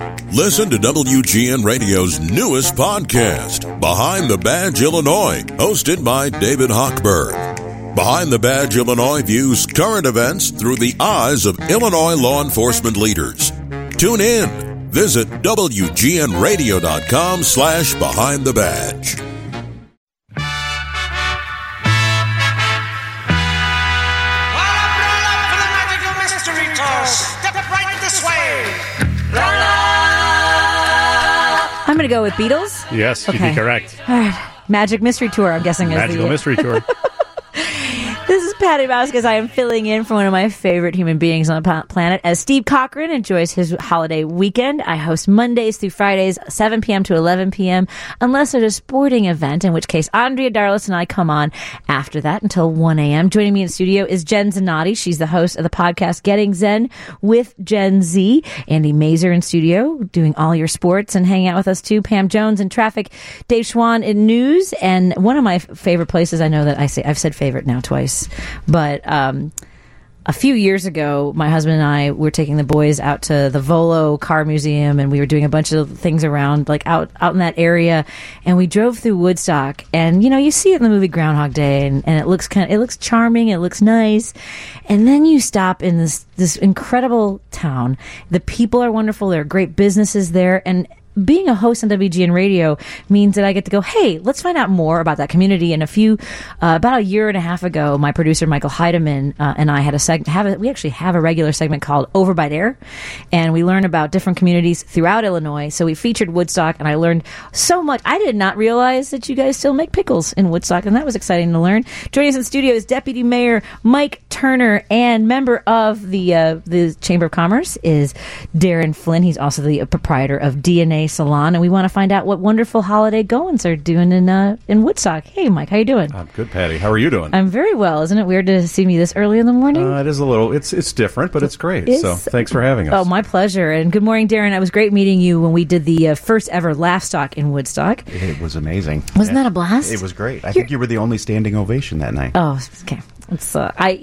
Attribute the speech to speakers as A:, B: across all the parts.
A: Listen to WGN Radio's newest podcast, Behind the Badge Illinois, hosted by David Hochberg. Behind the Badge Illinois views current events through the eyes of Illinois law enforcement leaders. Tune in. Visit WGNRadio.com/Behind the Badge.
B: I'm going to go with Beatles.
C: Yes, you'd be correct.
B: All right. Magic Mystery Tour, I'm guessing.
C: Magical Mystery Tour.
B: This is Patty Vasquez. I am filling in for one of my favorite human beings on the planet as Steve Cochran enjoys his holiday weekend. I host Mondays through Fridays, 7 p.m. to 11 p.m., unless there's a sporting event, in which case Andrea Darlis and I come on after that until 1 a.m. Joining me in studio is Jen Zanotti. She's the host of the podcast Getting Zen with Gen Z. Andy Mazer in studio, doing all your sports and hanging out with us too. Pam Jones in traffic. Dave Schwann in news. And one of my favorite places, I know that I've said favorite now twice. But a few years ago, my husband and I were taking the boys out to the Volo Car Museum, and we were doing a bunch of things around, like out in that area. And we drove through Woodstock, and you see it in the movie Groundhog Day, and it looks charming, it looks nice. And then you stop in this incredible town. The people are wonderful. There are great businesses there, and being a host on WGN Radio means that I get to go, hey, let's find out more about that community. And about a year and a half ago, my producer, Michael Heidemann, and I had we actually have a regular segment called Over by Dare, and we learn about different communities throughout Illinois. So we featured Woodstock, and I learned so much. I did not realize that you guys still make pickles in Woodstock, and that was exciting to learn. Joining us in studio is Deputy Mayor Mike Turner, and member of the Chamber of Commerce is Darren Flynn. He's also the proprietor of DNA Salon, and we want to find out what wonderful holiday goings are doing in Woodstock. Hey, Mike, how you doing?
C: I'm good, Patty. How are you doing?
B: I'm very well. Isn't it weird to see me this early in the morning?
C: It is a little. It's different, but it's great. So thanks for having us.
B: Oh, my pleasure. And good morning, Darren. It was great meeting you when we did the first ever Laugh Stock in Woodstock.
D: It was amazing.
B: Wasn't that a blast?
D: It was great. I think you were the only standing ovation that night.
B: Oh, okay. It's,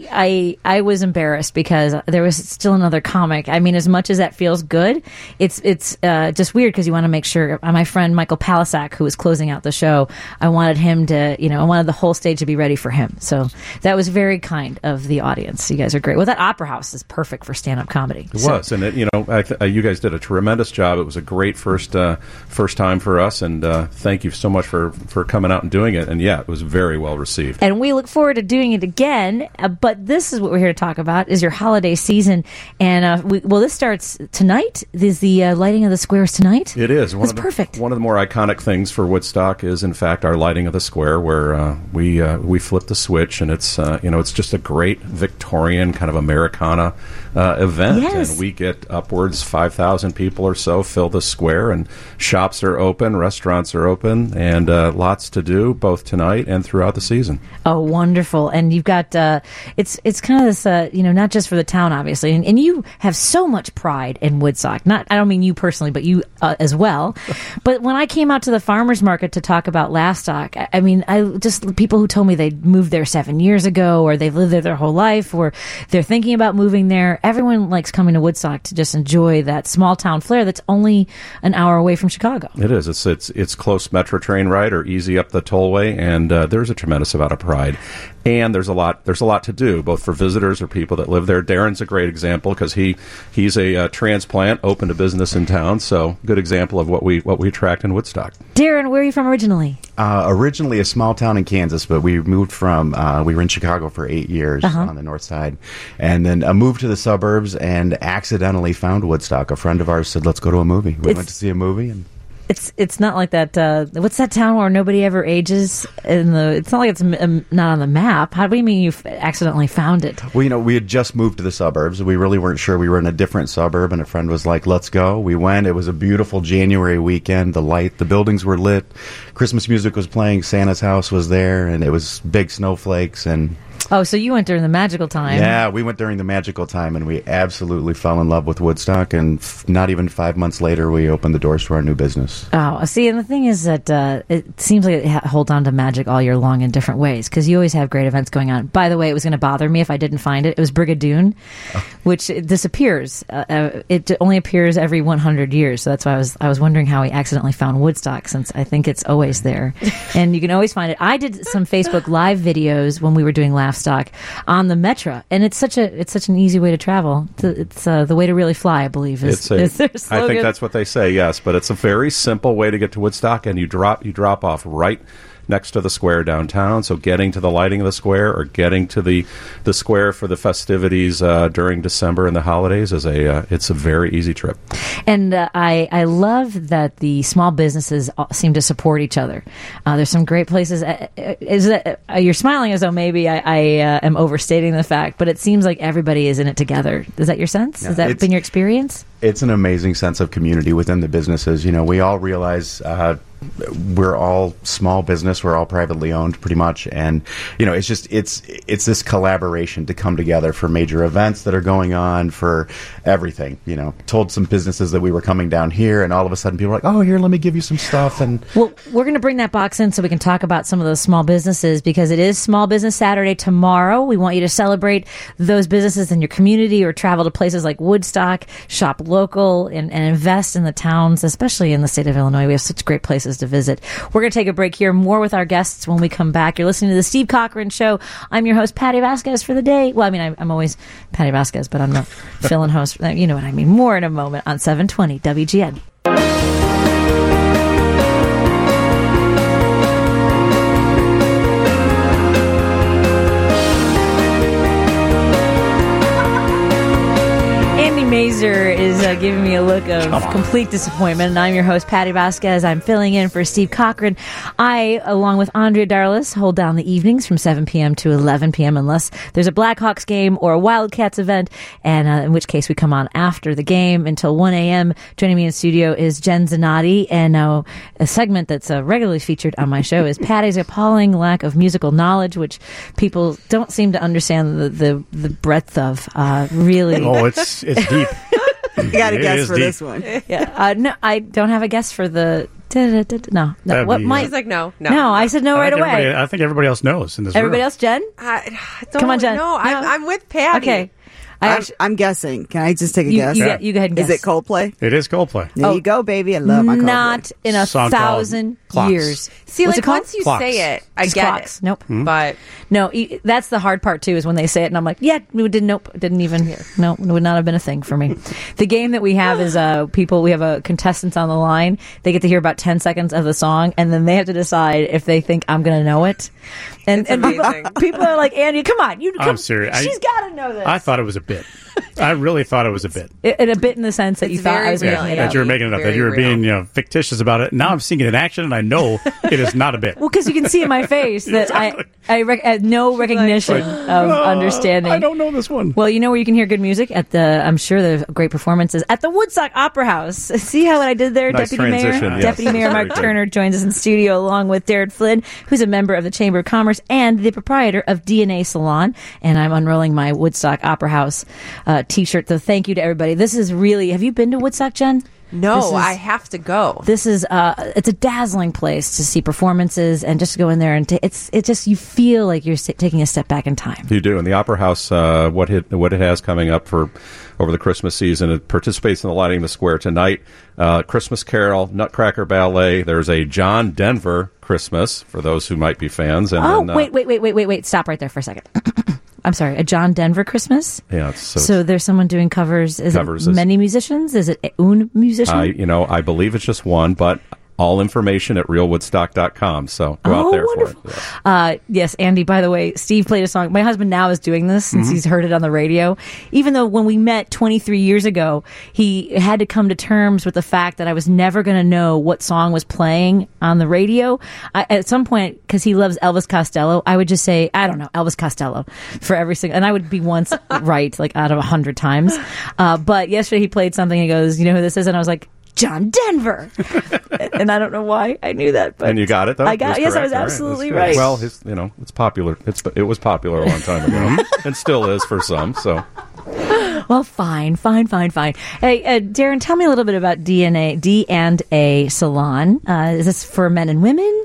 B: I was embarrassed because there was still another comic. I mean, as much as that feels good, it's just weird because you want to make sure. My friend Michael Palisak, who was closing out the show, I wanted him to, I wanted the whole stage to be ready for him. So that was very kind of the audience. You guys are great. Well, that Opera House is perfect for stand-up comedy.
C: It was, and you guys did a tremendous job. It was a great first time for us, and thank you so much for coming out and doing it. And yeah, it was very well received.
B: And we look forward to doing it again. But this is what we're here to talk about, is your holiday season. And, this starts tonight. Is the lighting of the squares tonight?
C: It is.
B: It's perfect.
C: One of the more iconic things for Woodstock is, in fact, our lighting of the square, where we flip the switch, and it's just a great Victorian kind of Americana event.
B: Yes.
C: And we get upwards 5,000 people or so fill the square, and shops are open, restaurants are open, and lots to do both tonight and throughout the season.
B: Oh, wonderful. And you've got it's kind of this not just for the town, obviously, and you have so much pride in Woodstock. I don't mean you personally, but you as well. But when I came out to the farmers market to talk about Laugh Stock, I mean, people who told me they moved there 7 years ago, or they've lived there their whole life, or they're thinking about moving there. Everyone likes coming to Woodstock to just enjoy that small town flair that's only an hour away from Chicago.
C: It is. It's close Metro train ride or easy up the tollway, and there's a tremendous amount of pride. And there's a lot to do, both for visitors or people that live there. Darren's a great example because he's a transplant, open to business in town. So good example of what we attract in Woodstock.
B: Darren, where are you from originally?
D: Originally a small town in Kansas, but we moved from we were in Chicago for 8 years on the north side, and then moved to the suburbs and accidentally found Woodstock. A friend of ours said, "Let's go to a movie." We went to see a movie and.
B: It's not like that. What's that town where nobody ever ages? It's not like it's not on the map. How do you mean you accidentally found it?
D: Well, we had just moved to the suburbs. We really weren't sure. We were in a different suburb, and a friend was like, "Let's go." We went. It was a beautiful January weekend. The buildings were lit. Christmas music was playing. Santa's house was there, and it was big snowflakes and.
B: Oh, so you went during the magical time.
D: Yeah, we went during the magical time, and we absolutely fell in love with Woodstock. And not even 5 months later, we opened the doors to our new business.
B: Oh, see, and the thing is that it seems like it holds on to magic all year long in different ways, because you always have great events going on. By the way, it was going to bother me if I didn't find it. It was Brigadoon, which disappears. It only appears every 100 years, so that's why I was wondering how he accidentally found Woodstock, since I think it's always there. And you can always find it. I did some Facebook Live videos when we were doing Laugh Stock on the Metra, and it's such an easy way to travel. It's the way to really fly, I believe. Is their slogan.
C: I think that's what they say. Yes, but it's a very simple way to get to Woodstock, and you drop off right next to the square downtown. So getting to the lighting of the square or getting to the square for the festivities during December and the holidays it's a very easy trip.
B: And I love that the small businesses seem to support each other. There's some great places. You're smiling as though maybe I am overstating the fact, but it seems like everybody is in it together. Is that your sense? Has that been your experience?
D: It's an amazing sense of community within the businesses. You know, we all realize we're all small business. We're all privately owned, pretty much, and you know, it's this collaboration to come together for major events that are going on, for everything. You know, told some businesses that we were coming down here, and all of a sudden, people were like, "Oh, here, let me give you some stuff." And
B: well, we're going to bring that box in so we can talk about some of those small businesses, because it is Small Business Saturday tomorrow. We want you to celebrate those businesses in your community, or travel to places like Woodstock, shop local, and invest in the towns, especially in the state of Illinois. We have such great places to visit. We're going to take a break here. More with our guests when we come back. You're listening to the Steve Cochran Show. I'm your host, Patty Vasquez, for the day. Well, I mean, I'm always Patty Vasquez, but I'm the fill-in host. You know what I mean. More in a moment on 720 WGN. Mazer is giving me a look of complete disappointment, and I'm your host, Patty Vasquez. I'm filling in for Steve Cochran. I, along with Andrea Darlis, hold down the evenings from 7 p.m. to 11 p.m. unless there's a Blackhawks game or a Wildcats event, and in which case we come on after the game until 1 a.m. Joining me in studio is Jen Zanotti, and a segment that's regularly featured on my show is Patty's appalling lack of musical knowledge, which people don't seem to understand the breadth of, really.
E: Oh, it's deep.
F: You got a guess for this one.
B: Yeah. No, I don't have a guess for the... No. What might...
F: He's like, no.
B: No, I said no right away.
E: I think everybody else knows in this
B: Everybody
E: room.
B: else, Jen?
F: Come
B: on, Jen.
F: No, I'm with Patty.
B: Okay.
F: I'm guessing. Can I just take a guess?
B: You go ahead and guess.
F: Is it Coldplay?
E: It is Coldplay.
F: There you go, baby. I love my Coldplay.
B: Not in a
E: Song
B: 1,000
E: called
B: years.
F: See,
B: What's
F: like,
B: it called?
F: once you
E: Clocks.
F: say it, I
B: Just
F: get
B: Clocks.
F: it.
B: Nope.
F: But
B: No, that's the hard part too, is when they say it and I'm like, yeah, we didn't. Nope, didn't even hear. No, it would not have been a thing for me. The game that we have is we have a contestants on the line. They get to hear about 10 seconds of the song, and then they have to decide if they think I'm going to know it. And people are like, Andy, come on,
E: I'm serious.
B: She's got to know this.
E: I thought it was a bit. I really thought it was a bit.
B: A bit in the sense that
F: It's
B: you thought I was
F: very
B: making
F: real,
B: it
F: yeah.
B: up.
E: That you were making it up. That you were
F: Very
E: being fictitious about it. Now I'm seeing it in action, and I know it is not a bit.
B: Well, because you can see in my face that I had no recognition of understanding.
E: I don't know this one.
B: Well, you know where you can hear good music? I'm sure there's great performances at the Woodstock Opera House. See how I did there,
C: Nice
B: Deputy Mayor?
C: transition, yes.
B: Deputy Mayor
C: Very
B: Mark
C: good.
B: Turner joins us in studio along with Darren Flynn, who's a member of the Chamber of Commerce and the proprietor of DNA Salon. And I'm unrolling my Woodstock Opera House T-shirt. So thank you to everybody. This is really... Have you been to Woodstock, Jen?
F: no, I have to go.
B: This is it's a dazzling place to see performances and just to go in there and it's just you feel like you're taking a step back in time.
C: You do. And the Opera House, what it has coming up for over the Christmas season, it participates in the lighting of the square tonight. Christmas Carol, Nutcracker Ballet. There's a John Denver Christmas for those who might be fans. And then,
B: Wait. Stop right there for a second. I'm sorry, a John Denver Christmas?
C: Yeah.
B: So there's someone doing covers. Is
C: Covers
B: it
C: is-
B: many musicians? Is it un musician?
C: I believe it's just one, but all information at realwoodstock.com. So go out there
B: wonderful.
C: for it. Yeah.
B: Yes, Andy, by the way, Steve played a song. My husband now is doing this since he's heard it on the radio. Even though when we met 23 years ago, he had to come to terms with the fact that I was never going to know what song was playing on the radio. At some point, because he loves Elvis Costello, I would just say, I don't know, Elvis Costello for every single, and I would be once right, like out of 100 times. But yesterday he played something and he goes, you know who this is? And I was like, John Denver. And I don't know why I knew that, but
C: and you got it though.
B: I got. Yes, I was absolutely right.
C: Well, it's popular. It was popular a long time ago, and still is for some. So.
B: Well, fine. Hey, Darren, tell me a little bit about D&A Salon. Is this for men and women?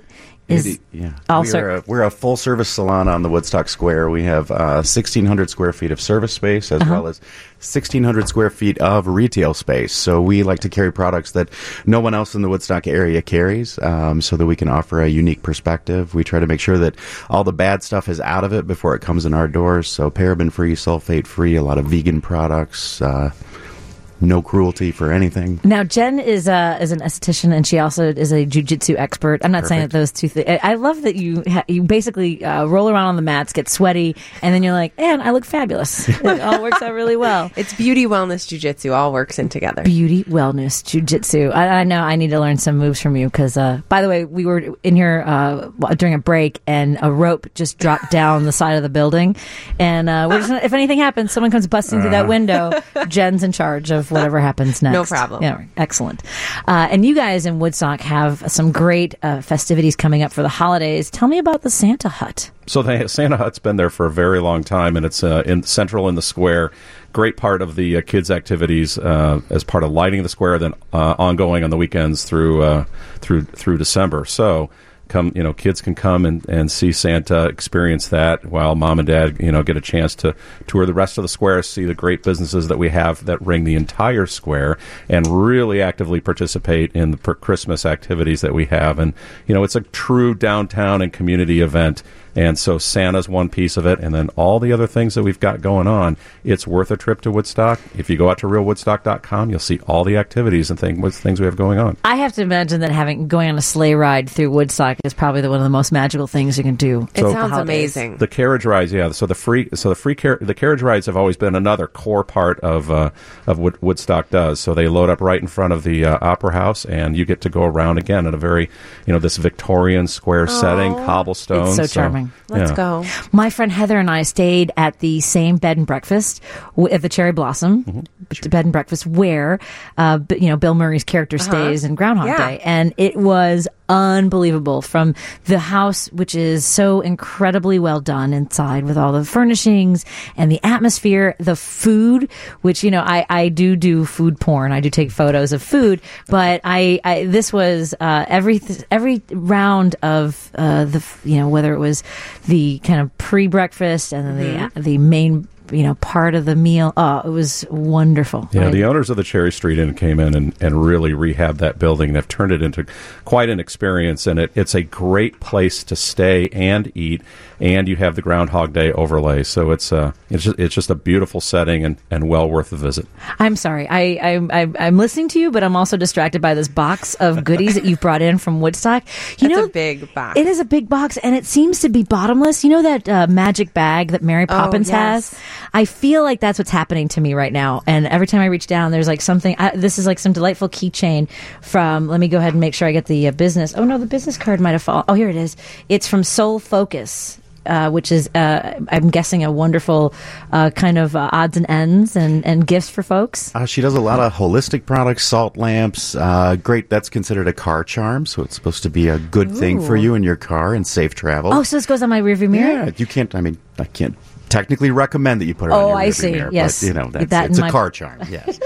D: We're a full-service salon on the Woodstock Square. We have 1,600 square feet of service space as well as 1,600 square feet of retail space. So we like to carry products that no one else in the Woodstock area carries, so that we can offer a unique perspective. We try to make sure that all the bad stuff is out of it before it comes in our doors. So paraben-free, sulfate-free, a lot of vegan products, no cruelty for anything.
B: Now, Jen is an esthetician, and she also is a jiu-jitsu expert. I'm not saying that those two things. I love that you basically roll around on the mats, get sweaty, and then you're like, man, I look fabulous. It all works out really well.
F: It's beauty, wellness, jiu-jitsu, all works in together.
B: Beauty, wellness, jiu-jitsu. I know I need to learn some moves from you because, by the way, we were in here during a break, and a rope just dropped down the side of the building. And if anything happens, someone comes busting through that window, Jen's in charge of whatever happens next.
F: No problem.
B: Yeah, excellent. And you guys in Woodstock have some great festivities coming up for the holidays. Tell me about the Santa Hut.
C: So the Santa Hut's been there for a very long time, and it's central in the square. Great part of the kids' activities as part of lighting the square, then ongoing on the weekends through December. So. Kids can come and see Santa, experience that, while mom and dad, get a chance to tour the rest of the square, see the great businesses that we have that ring the entire square, and really actively participate in the Christmas activities that we have. And, it's a true downtown and community event. And so Santa's one piece of it, and then all the other things that we've got going on. It's worth a trip to Woodstock. If you go out to realwoodstock.com, you'll see all the activities and things we have going on.
B: I have to imagine that going on a sleigh ride through Woodstock is probably one of the most magical things you can do.
F: It sounds amazing.
C: The carriage rides, yeah. So the carriage rides have always been another core part of what Woodstock does. So they load up right in front of the Opera House, and you get to go around again in a very, this Victorian square setting, cobblestone.
B: It's so charming.
F: Let's go.
B: My friend Heather and I stayed at the same bed and breakfast at the Cherry Blossom bed and breakfast where, Bill Murray's character stays in Groundhog Day, and it was unbelievable. From the house, which is so incredibly well done inside with all the furnishings and the atmosphere, the food, which I do food porn. I do take photos of food, but this was every round of whether it was the kind of pre-breakfast and then the main part of the meal. Oh, it was wonderful.
C: Yeah, the owners of the Cherry Street Inn came in and really rehabbed that building. They've turned it into quite an experience, and it's a great place to stay and eat, and you have the Groundhog Day overlay. So it's just a beautiful setting and well worth a visit.
B: I'm sorry. I'm listening to you, but I'm also distracted by this box of goodies that you've brought in from Woodstock.
F: It's a big box.
B: It is a big box, and it seems to be bottomless. You know that magic bag that Mary Poppins has? I feel like that's what's happening to me right now. And every time I reach down, there's like something. This is like some delightful keychain from, let me go ahead and make sure I get the business. Oh, no, the business card might have fallen. Oh, here it is. It's from Soul Focus. Which is, I'm guessing, a wonderful kind of odds and ends and gifts for folks.
D: She does a lot of holistic products, salt lamps. Great. That's considered a car charm, so it's supposed to be a good thing for you in your car and safe travel.
B: Oh, so this goes on my rearview mirror?
D: Yeah, you can't, I can't technically recommend that you put it on your rearview mirror.
B: Yes.
D: But, it's a car charm, yes.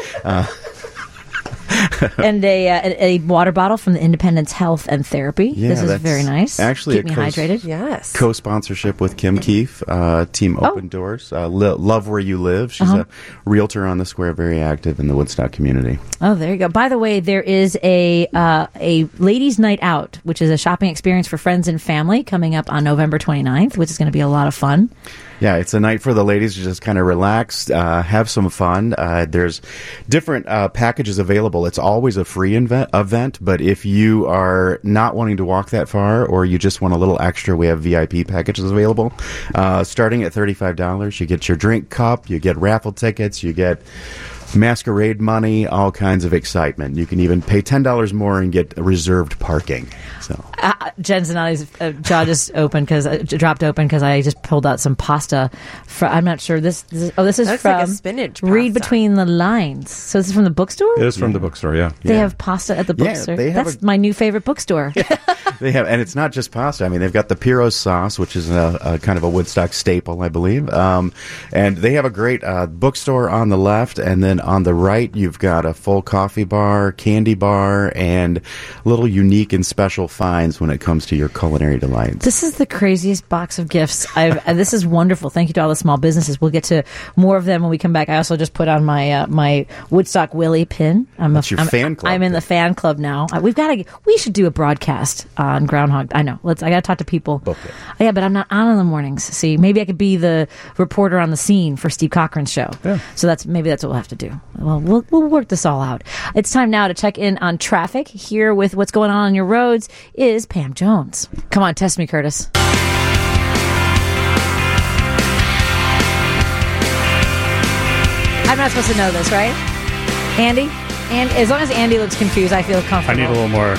B: And a water bottle from the Independence Health and Therapy.
D: Yeah,
B: this is very nice.
D: Actually,
B: keep me hydrated.
F: Yes.
D: Co-sponsorship with Kim Keefe, Team Open Doors. Love Where You Live. She's a realtor on the square, very active in the Woodstock community.
B: Oh, there you go. By the way, there is a ladies' night out, which is a shopping experience for friends and family, coming up on November 29th, which is going to be a lot of fun.
D: Yeah, it's a night for the ladies to just kind of relax, have some fun. There's different packages available. It's always a free event, but if you are not wanting to walk that far or you just want a little extra, we have VIP packages available. Starting at $35, you get your drink cup, you get raffle tickets, you get masquerade money, all kinds of excitement. You can even pay $10 more and get reserved parking. So
B: Jen Zanotti's jaw just opened dropped open because I just pulled out some pasta. I'm not sure this is
F: Looks
B: from
F: like a spinach
B: Read
F: pasta.
B: Between the Lines. So this is from the bookstore.
C: It is from the bookstore. Yeah.
B: They have pasta at the bookstore. That's my new favorite bookstore.
D: They have, and it's not just pasta. I mean, they've got the Pyros sauce, which is a kind of a Woodstock staple, I believe. And they have a great bookstore on the left, and then on the right, you've got a full coffee bar, candy bar, and little unique and special finds when it comes to your culinary delights.
B: This is the craziest box of gifts. This is wonderful. Thank you to all the small businesses. We'll get to more of them when we come back. I also just put on my my Woodstock Willie pin.
D: That's your fan club.
B: I'm in the fan club now. We should do a broadcast on Groundhog. I know. I got to talk to people.
D: Book it.
B: Yeah, but I'm not on in the mornings. See, maybe I could be the reporter on the scene for Steve Cochran's show.
C: Yeah.
B: So maybe that's what we'll have to do. Well, we'll work this all out. It's time now to check in on traffic. Here with what's going on your roads is Pam Jones. Come on, test me, Curtis. I'm not supposed to know this, right? Andy? And as long as Andy looks confused, I feel comfortable.
E: I need a little more.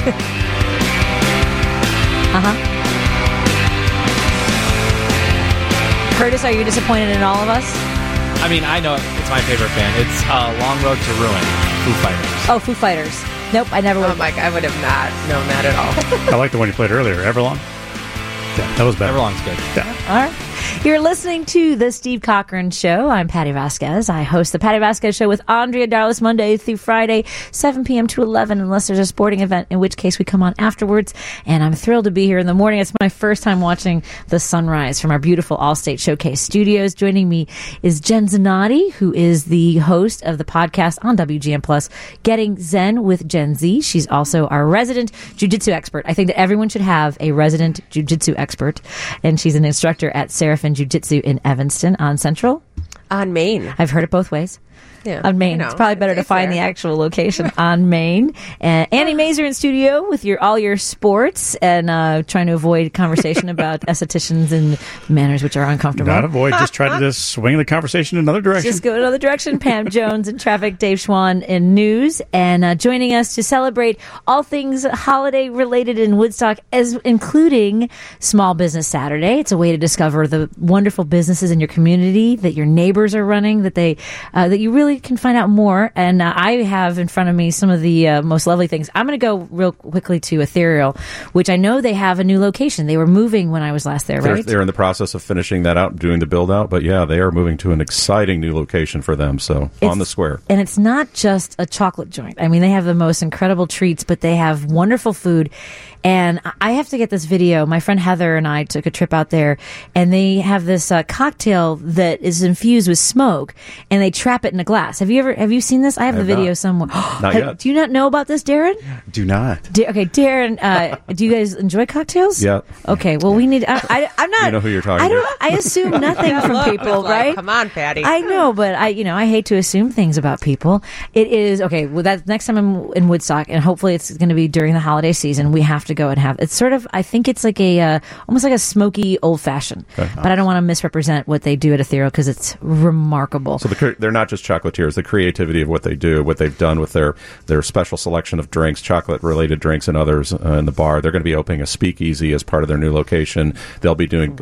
B: Curtis, are you disappointed in all of us?
G: I mean, I know it's my favorite band. It's Long Road to Ruin, Foo Fighters.
B: Oh, Foo Fighters. Nope, I never would.
F: Oh, Mike, I would have not known that at all.
E: I like the one you played earlier, Everlong. Yeah, that was better.
G: Everlong's good.
E: Yeah.
B: All right. You're listening to The Steve Cochran Show. I'm Patty Vasquez. I host The Patty Vasquez Show with Andrea Darlis Monday through Friday, 7 p.m. to 11, unless there's a sporting event, in which case we come on afterwards. And I'm thrilled to be here in the morning. It's my first time watching the sunrise from our beautiful Allstate Showcase studios. Joining me is Jen Zanotti, who is the host of the podcast on WGN Plus, Getting Zen with Gen Z. She's also our resident jiu-jitsu expert. I think that everyone should have a resident jiu-jitsu expert. And she's an instructor at Seraphin Jiu-Jitsu in Evanston on Central.
F: On Main.
B: I've heard it both ways.
F: Yeah,
B: on Main. It's probably better to find the actual location on Main. And Annie Mazer in studio with all your sports and trying to avoid conversation about estheticians and manners which are uncomfortable.
E: Not avoid, just try to just swing the conversation in another direction.
B: Just go another direction. Pam Jones in traffic, Dave Schwann in news, and joining us to celebrate all things holiday related in Woodstock, as including Small Business Saturday. It's a way to discover the wonderful businesses in your community that your neighbors are running, that you really can find out more. And I have in front of me some of the most lovely things. I'm going to go real quickly to Ethereal, which I know they have a new location. They were moving when I was last there, right?
C: They're in the process of finishing that out, doing the build out. But yeah, they are moving to an exciting new location for them. So on the square.
B: And it's not just a chocolate joint. I mean, they have the most incredible treats, but they have wonderful food. And I have to get this video. My friend Heather and I took a trip out there, and they have this cocktail that is infused with smoke, and they trap it in a glass. Have you seen this? I have the video somewhere.
C: Not yet.
B: Do you not know about this, Darren?
D: Do not.
B: Okay, Darren, do you guys enjoy cocktails?
C: Yeah.
B: Okay, well, we need... I'm not...
C: You know who you're talking to.
B: I assume nothing from people, right?
F: Come on, Patty.
B: I know, but I hate to assume things about people. It is... Okay, well, that's next time I'm in Woodstock, and hopefully it's going to be during the holiday season, we have to go and have... It's sort of... I think it's like almost like a smoky old-fashioned. Okay. But I don't want to misrepresent what they do at Ethereal because it's remarkable.
C: So they're not just chocolatiers. The creativity of what they do, what they've done with their special selection of drinks, chocolate-related drinks and others in the bar. They're going to be opening a speakeasy as part of their new location. They'll be doing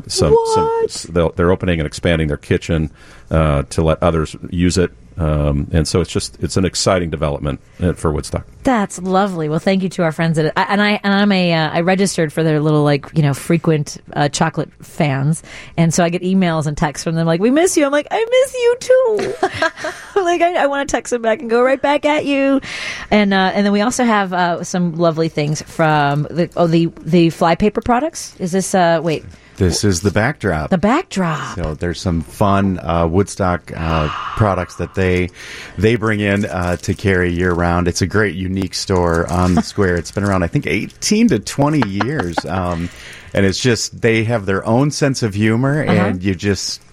C: they're opening and expanding their kitchen to let others use it. And so it's an exciting development for Woodstock.
B: That's lovely. Well, thank you to our friends at it. I registered for their little frequent chocolate fans, and so I get emails and texts from them like, "We miss you." I'm like, "I miss you too." I want to text them back and go right back at you. And then we also have some lovely things from the flypaper products. Is this wait?
D: This is the backdrop.
B: The backdrop.
D: So there's some fun Woodstock products that they bring in to carry year round. It's a great, unique store on the square. It's been around, I think, 18 to 20 years. And it's just, they have their own sense of humor, and you just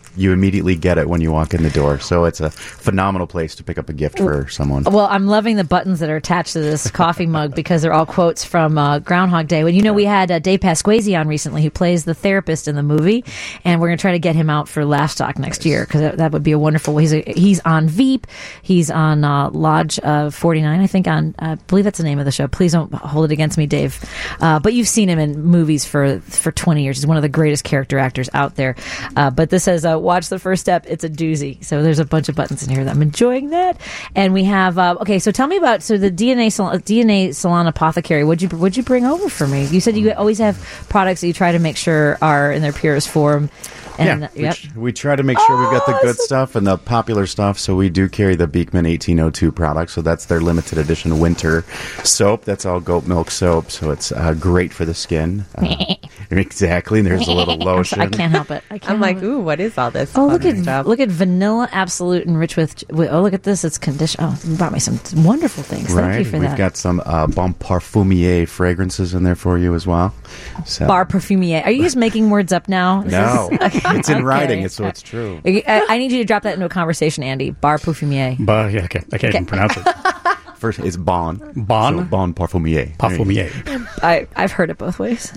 D: you immediately get it when you walk in the door. So it's a phenomenal place to pick up a gift for someone.
B: Well, I'm loving the buttons that are attached to this coffee mug because they're all quotes from Groundhog Day. Well, we had Dave Pasquazi on recently, who plays the therapist in the movie, and we're going to try to get him out for Laugh Stock next year because that would be a wonderful. He's on Veep, he's on Lodge 49, I think. I believe that's the name of the show. Please don't hold it against me, Dave. But you've seen him in movies for 20 years. He's one of the greatest character actors out there. But this says, watch the first step. It's a doozy. So there's a bunch of buttons in here that I'm enjoying that. And we have, okay, so tell me about, the DNA Salon Apothecary. What'd you bring over for me? You said you always have products that you try to make sure are in their purest form. And,
D: we try to make sure we've got the good stuff and the popular stuff. So we do carry the Beekman 1802 product. So that's their limited edition winter soap. That's all goat milk soap. So it's great for the skin. Exactly. And there's a little lotion.
B: I can't help it.
F: I'm like, ooh, what is all this?
B: Oh, look at Vanilla Absolute enriched with. Oh, look at this. It's condition. Oh, you brought me some wonderful things. Thank you for that.
D: We've got some Bon Parfumier fragrances in there for you as well. So.
B: Bar Parfumier. Are you just making words up now?
D: No. It's in writing, so it's true.
B: I need you to drop that into a conversation, Andy. Bar Parfumier.
E: Yeah, okay. I can't even pronounce it.
D: First, it's Bon.
E: Bon?
D: So Bon Parfumier.
E: Parfumier.
B: I've heard it both ways.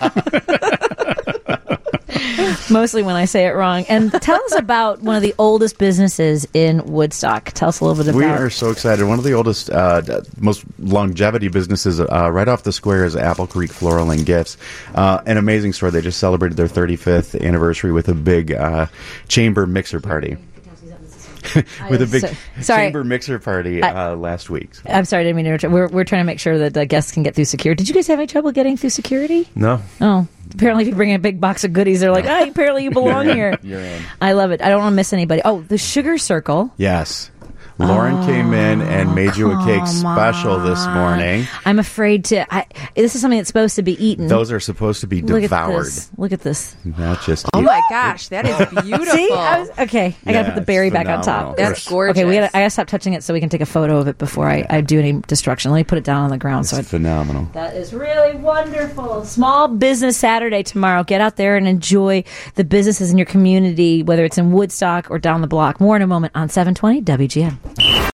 B: Mostly when I say it wrong. And tell us about one of the oldest businesses in Woodstock. Tell us a little bit about it.
D: We are so excited. One of the oldest, most longevity businesses right off the square is Apple Creek Floral and Gifts. An amazing store. They just celebrated their 35th anniversary with a big chamber mixer party. With a big chamber mixer party last week. So.
B: I'm sorry, I didn't mean to interrupt. We're trying to make sure that the guests can get through security. Did you guys have any trouble getting through security?
C: No.
B: Oh, apparently if you bring in a big box of goodies, they're like, apparently you belong here.
D: You're in.
B: I love it. I don't want to miss anybody. Oh, the Sugar Circle.
D: Yes. Lauren came in and made you a cake special this morning.
B: I'm afraid to. This is something that's supposed to be eaten.
D: Those are supposed to be devoured.
B: Look at this.
D: Not just.
F: Oh my gosh, that is beautiful.
B: See, I gotta put the berry back on top.
F: That's gorgeous.
B: Okay, I gotta stop touching it so we can take a photo of it before I do any destruction. Let me put it down on the ground.
D: It's phenomenal.
B: That is really wonderful. Small Business Saturday tomorrow. Get out there and enjoy the businesses in your community, whether it's in Woodstock or down the block. More in a moment on 720 WGN.